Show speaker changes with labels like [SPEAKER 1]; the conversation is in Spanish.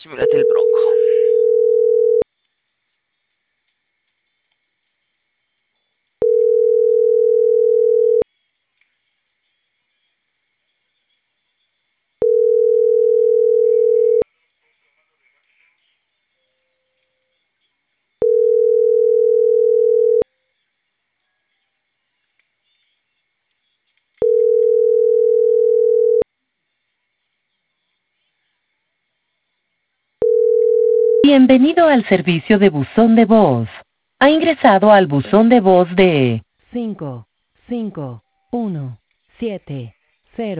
[SPEAKER 1] Simulate el Bronco.
[SPEAKER 2] Bienvenido al servicio de buzón de voz. Ha ingresado al buzón de voz de 5, 5, 1, 7,